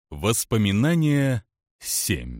Воспоминания 7.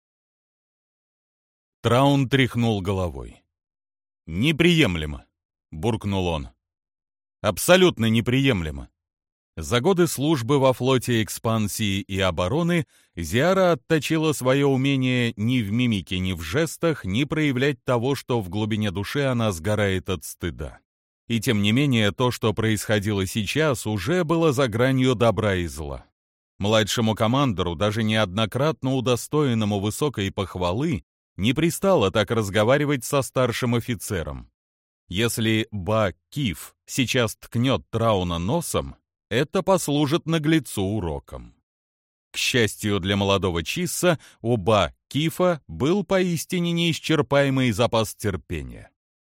Траун тряхнул головой. «Неприемлемо», — буркнул он. «Абсолютно неприемлемо. За годы службы во флоте экспансии и обороны Зиара отточила свое умение ни в мимике, ни в жестах не проявлять того, что в глубине души она сгорает от стыда. И тем не менее, то, что происходило сейчас, уже было за гранью добра и зла. Младшему командору, даже неоднократно удостоенному высокой похвалы, не пристало так разговаривать со старшим офицером. Если Ба-Киф сейчас ткнет Трауна носом, это послужит наглецу уроком. К счастью для молодого Чисса, у Ба-Кифа был поистине неисчерпаемый запас терпения.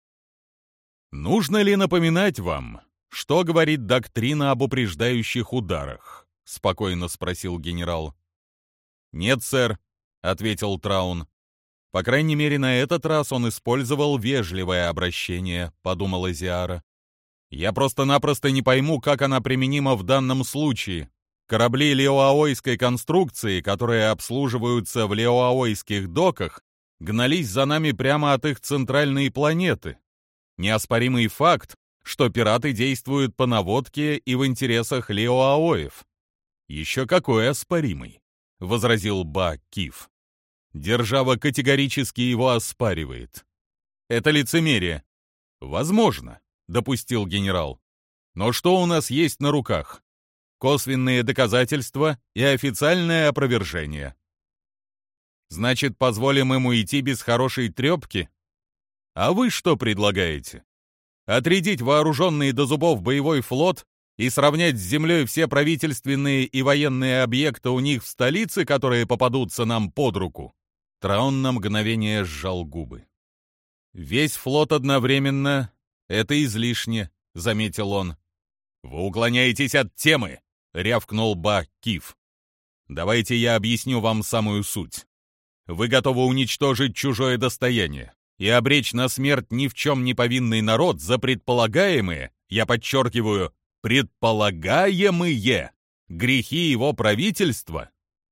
«Нужно ли напоминать вам, что говорит доктрина об упреждающих ударах?» — спокойно спросил генерал. «Нет, сэр», — ответил Траун. «По крайней мере, на этот раз он использовал вежливое обращение», — подумала Зиара. «Я просто-напросто не пойму, как она применима в данном случае. Корабли леоаойской конструкции, которые обслуживаются в леоаойских доках, гнались за нами прямо от их центральной планеты. Неоспоримый факт, что пираты действуют по наводке и в интересах леоаоев». «Еще какой оспоримый», — возразил Ба-Киф. «Держава категорически его оспаривает. Это лицемерие». «Возможно», — допустил генерал. «Но что у нас есть на руках? Косвенные доказательства и официальное опровержение. Значит, позволим ему идти без хорошей трепки? А вы что предлагаете? Отрядить вооруженный до зубов боевой флот и сравнять с землей все правительственные и военные объекты у них в столице, которые попадутся нам под руку?» Траун на мгновение сжал губы. «Весь флот одновременно — это излишне», — заметил он. «Вы уклоняетесь от темы», — рявкнул Ба-Киф. «Давайте я объясню вам самую суть. Вы готовы уничтожить чужое достояние и обречь на смерть ни в чем не повинный народ за предполагаемые, я подчеркиваю, предполагаемые грехи его правительства?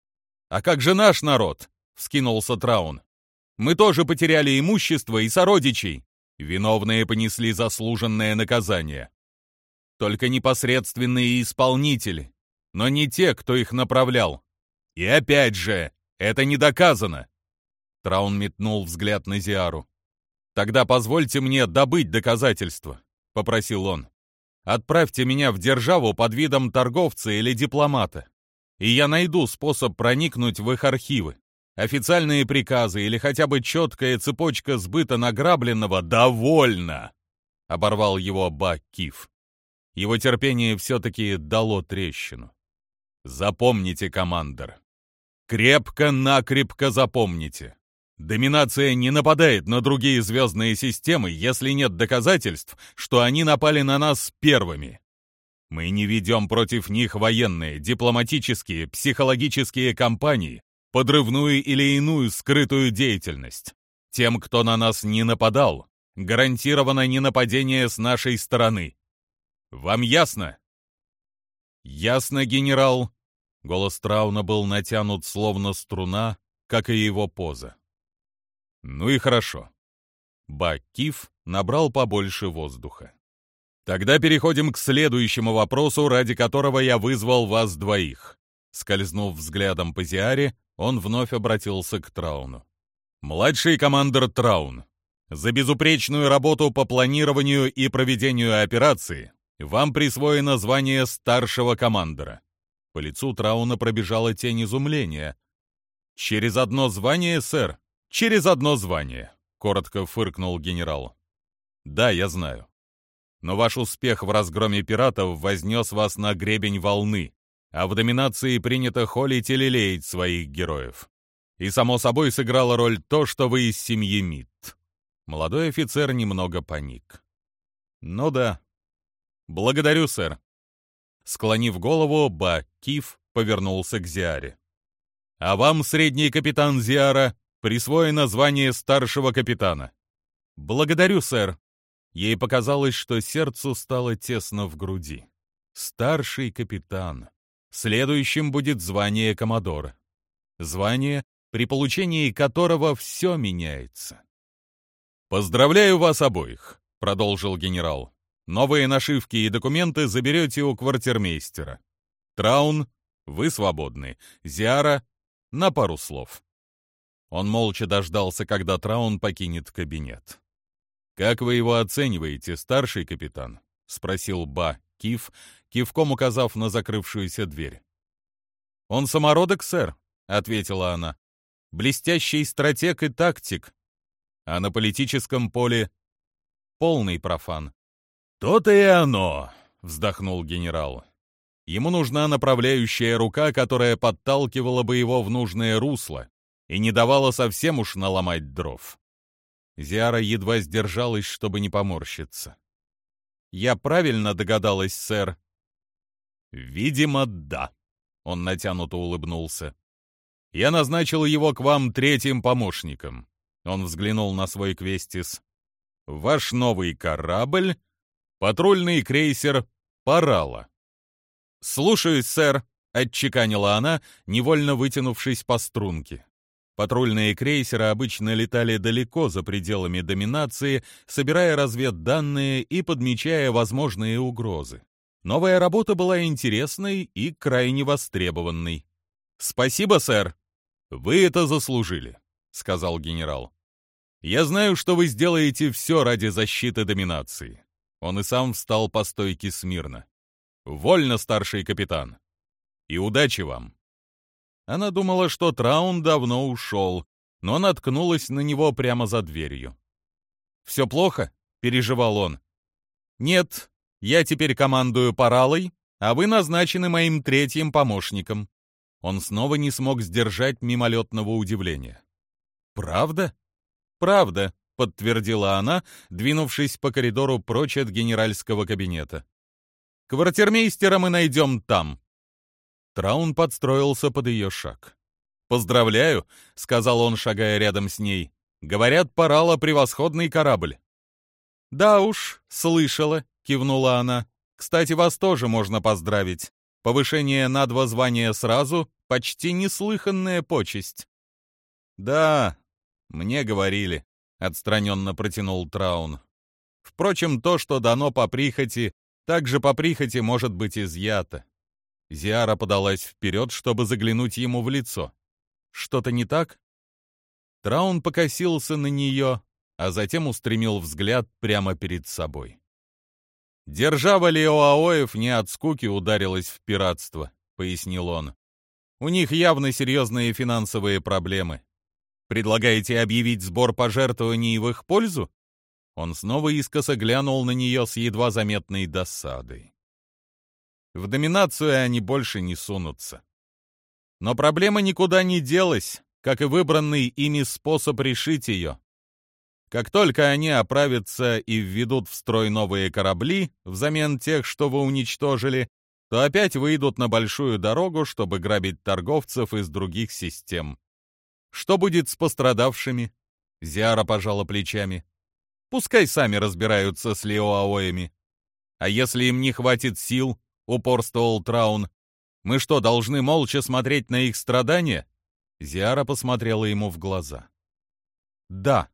А как же наш народ?» — вскинулся Траун. «Мы тоже потеряли имущество и сородичей. Виновные понесли заслуженное наказание. Только непосредственные исполнители, но не те, кто их направлял. И опять же, это не доказано». Траун метнул взгляд на Зиару. «Тогда позвольте мне добыть доказательства», — попросил он. «Отправьте меня в державу под видом торговца или дипломата, и я найду способ проникнуть в их архивы. Официальные приказы или хотя бы четкая цепочка сбыта награбленного довольно!» — оборвал его Ба-Киф. Его терпение все-таки дало трещину. «Запомните, командор. Крепко-накрепко запомните. Доминация не нападает на другие звездные системы, если нет доказательств, что они напали на нас первыми. Мы не ведем против них военные, дипломатические, психологические кампании, подрывную или иную скрытую деятельность. Тем, кто на нас не нападал, гарантировано ненападение с нашей стороны. Вам ясно?» «Ясно, генерал». Голос Трауна был натянут словно струна, как и его поза. «Ну и хорошо». Ба-Киф набрал побольше воздуха. «Тогда переходим к следующему вопросу, ради которого я вызвал вас двоих». Скользнув взглядом по Зиаре, он вновь обратился к Трауну. «Младший командир Траун, за безупречную работу по планированию и проведению операции вам присвоено звание старшего командира». По лицу Трауна пробежала тень изумления. «Через одно звание, сэр?» «Через одно звание», — коротко фыркнул генерал. «Да, я знаю. Но ваш успех в разгроме пиратов вознес вас на гребень волны, а в доминации принято холить и лелеять своих героев. И, само собой, сыграло роль то, что вы из семьи Мид». Молодой офицер немного паник. «Ну да. Благодарю, сэр». Склонив голову, Ба-Киф повернулся к Зиаре. «А вам, средний капитан Зиара, присвоено звание старшего капитана». «Благодарю, сэр». Ей показалось, что сердцу стало тесно в груди. Старший капитан. Следующим будет звание коммодора. Звание, при получении которого все меняется. «Поздравляю вас обоих», — продолжил генерал. «Новые нашивки и документы заберете у квартирмейстера. Траун, вы свободны. Зиара, на пару слов». Он молча дождался, когда Траун покинет кабинет. «Как вы его оцениваете, старший капитан?» — спросил Ба Киф, кивком указав на закрывшуюся дверь. «Он самородок, сэр», — ответила она. «Блестящий стратег и тактик, а на политическом поле полный профан». «То-то и оно», — вздохнул генерал. «Ему нужна направляющая рука, которая подталкивала бы его в нужное русло и не давала совсем уж наломать дров». Зиара едва сдержалась, чтобы не поморщиться. «Я правильно догадалась, сэр?» «Видимо, да», — он натянуто улыбнулся. «Я назначил его к вам третьим помощником». Он взглянул на свой квестис. «Ваш новый корабль — патрульный крейсер «Парала». «Слушаюсь, сэр», — отчеканила она, невольно вытянувшись по струнке. Патрульные крейсеры обычно летали далеко за пределами доминации, собирая разведданные и подмечая возможные угрозы. Новая работа была интересной и крайне востребованной. «Спасибо, сэр». «Вы это заслужили», — сказал генерал. «Я знаю, что вы сделаете все ради защиты доминации». Он и сам встал по стойке смирно. «Вольно, старший капитан. И удачи вам». Она думала, что Траун давно ушел, но наткнулась на него прямо за дверью. «Все плохо?» — переживал он. «Нет, я теперь командую Паралой, а вы назначены моим третьим помощником». Он снова не смог сдержать мимолетного удивления. «Правда?» «Правда», — подтвердила она, двинувшись по коридору прочь от генеральского кабинета. «Квартирмейстера мы найдем там». Траун подстроился под ее шаг. «Поздравляю», — сказал он, шагая рядом с ней. «Говорят, Парала — превосходный корабль». «Да уж, слышала», — кивнула она. «Кстати, вас тоже можно поздравить. Повышение на 2 звания сразу — почти неслыханная почесть». «Да, мне говорили», — отстраненно протянул Траун. «Впрочем, то, что дано по прихоти, также по прихоти может быть изъято». Зиара подалась вперед, чтобы заглянуть ему в лицо. «Что-то не так?» Траун покосился на нее, а затем устремил взгляд прямо перед собой. «Держава Леоаоев не от скуки ударилась в пиратство», — пояснил он. «У них явно серьезные финансовые проблемы. Предлагаете объявить сбор пожертвований в их пользу?» Он снова искоса глянул на нее с едва заметной досадой. В доминацию они больше не сунутся. Но проблема никуда не делась, как и выбранный ими способ решить ее. Как только они оправятся и введут в строй новые корабли взамен тех, что вы уничтожили, то опять выйдут на большую дорогу, чтобы грабить торговцев из других систем. Что будет с пострадавшими? Зиара пожала плечами. Пускай сами разбираются с Леоаоями. А если им не хватит сил, упорствовал Траун, мы что, должны молча смотреть на их страдания? Зиара посмотрела ему в глаза. Да.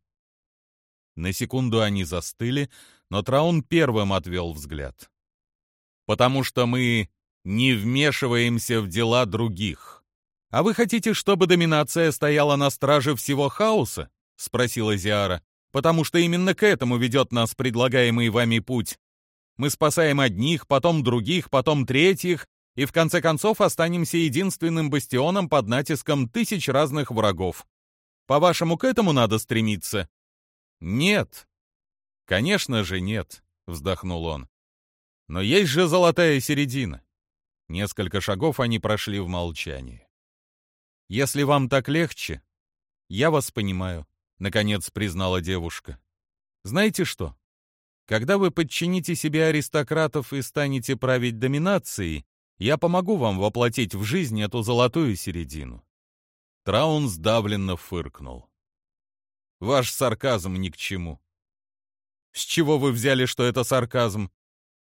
На секунду они застыли, но Траун первым отвел взгляд. «Потому что мы не вмешиваемся в дела других. А вы хотите, чтобы доминация стояла на страже всего хаоса?» — спросила Зиара. «Потому что именно к этому ведет нас предлагаемый вами путь. Мы спасаем одних, потом других, потом третьих, и в конце концов останемся единственным бастионом под натиском тысяч разных врагов. По-вашему, к этому надо стремиться?» «Нет». «Конечно же нет», — вздохнул он. «Но есть же золотая середина». Несколько шагов они прошли в молчании. «Если вам так легче, я вас понимаю», — наконец признала девушка. «Знаете что? Когда вы подчините себе аристократов и станете править доминацией, я помогу вам воплотить в жизнь эту золотую середину». Траун сдавленно фыркнул. «Ваш сарказм ни к чему». «С чего вы взяли, что это сарказм?»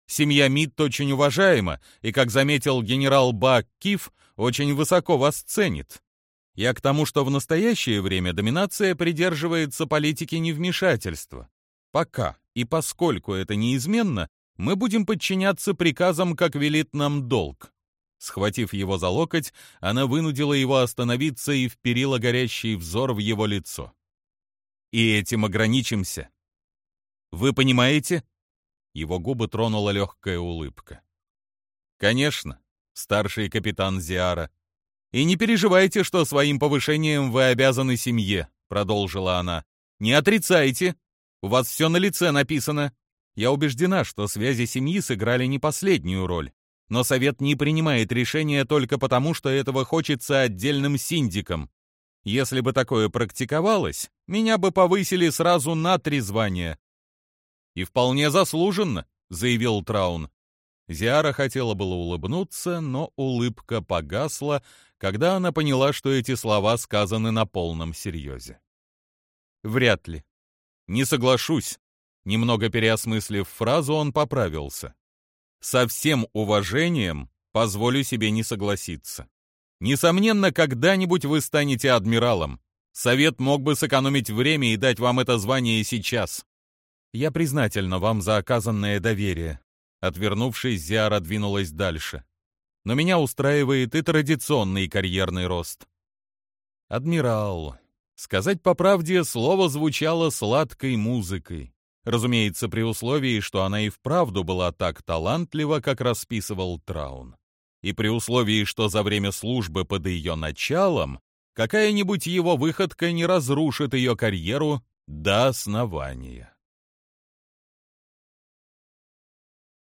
Семья Митт очень уважаема, и, как заметил генерал Бак Киф, очень высоко вас ценит. Я к тому, что в настоящее время доминация придерживается политики невмешательства. Пока и поскольку это неизменно, мы будем подчиняться приказам, как велит нам долг». Схватив его за локоть, она вынудила его остановиться и вперила горящий взор в его лицо. «И этим ограничимся. Вы понимаете?» Его губы тронула легкая улыбка. «Конечно, старший капитан Зиара. И не переживайте, что своим повышением вы обязаны семье», — продолжила она. «Не отрицайте. У вас все на лице написано. Я убеждена, что связи семьи сыграли не последнюю роль. Но совет не принимает решения только потому, что этого хочется отдельным синдикам. Если бы такое практиковалось, меня бы повысили сразу на 3 звания». «И вполне заслуженно», — заявил Траун. Зиара хотела было улыбнуться, но улыбка погасла, когда она поняла, что эти слова сказаны на полном серьезе. «Вряд ли. Не соглашусь». Немного переосмыслив фразу, он поправился. «Со всем уважением позволю себе не согласиться. Несомненно, когда-нибудь вы станете адмиралом. Совет мог бы сэкономить время и дать вам это звание сейчас. Я признательна вам за оказанное доверие». Отвернувшись, Зиара двинулась дальше. «Но меня устраивает и традиционный карьерный рост». «Адмирал». Сказать по правде, слово звучало сладкой музыкой. Разумеется, при условии, что она и вправду была так талантлива, как расписывал Траун. И при условии, что за время службы под ее началом какая-нибудь его выходка не разрушит ее карьеру до основания.